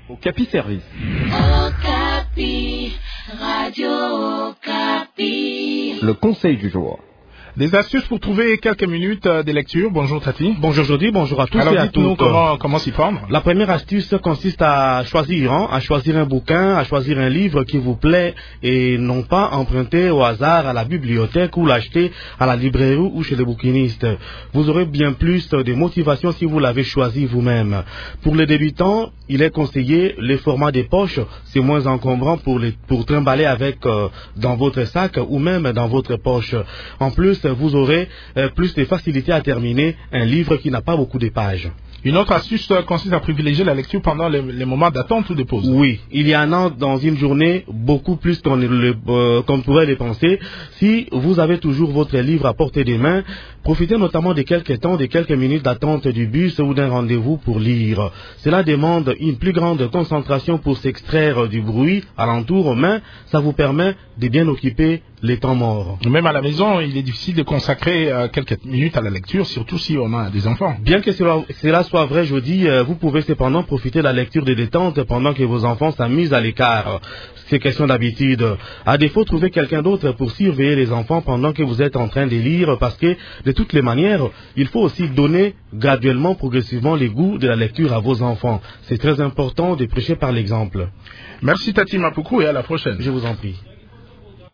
Okapi Service. Okapi, Radio Okapi. Le conseil du jour. Des astuces pour trouver quelques minutes de lecture. Bonjour Tati. Bonjour Jody, bonjour à tous. Alors et à dites-nous toutes. comment s'y prendre. La première astuce consiste à choisir un bouquin, à choisir un livre qui vous plaît et non pas emprunter au hasard à la bibliothèque ou l'acheter à la librairie ou chez les bouquinistes. Vous aurez bien plus de motivation si vous l'avez choisi vous-même. Pour les débutants, il est conseillé les formats des poches, c'est moins encombrant pour trimballer avec dans votre sac ou même dans votre poche. En plus, vous aurez plus de facilité à terminer un livre qui n'a pas beaucoup de pages. Une autre astuce consiste à privilégier la lecture pendant les moments d'attente ou de pause. Oui, il y en a dans une journée beaucoup plus qu'on pourrait les penser. Si vous avez toujours votre livre à portée des mains, profitez notamment de quelques minutes d'attente du bus ou d'un rendez-vous pour lire. Cela demande une plus grande concentration pour s'extraire du bruit alentour, mais ça vous permet de bien occuper les temps morts. Même à la maison, il est difficile de consacrer quelques minutes à la lecture, surtout si on a des enfants. Bien que cela soit vrai, je dis, vous pouvez cependant profiter de la lecture de détente pendant que vos enfants s'amusent à l'écart. C'est question d'habitude. À défaut, trouvez quelqu'un d'autre pour surveiller les enfants pendant que vous êtes en train de lire, parce que de toutes les manières, il faut aussi donner graduellement, progressivement les goûts de la lecture à vos enfants. C'est très important de prêcher par l'exemple. Merci Tati Mapoukou et à la prochaine. Je vous en prie.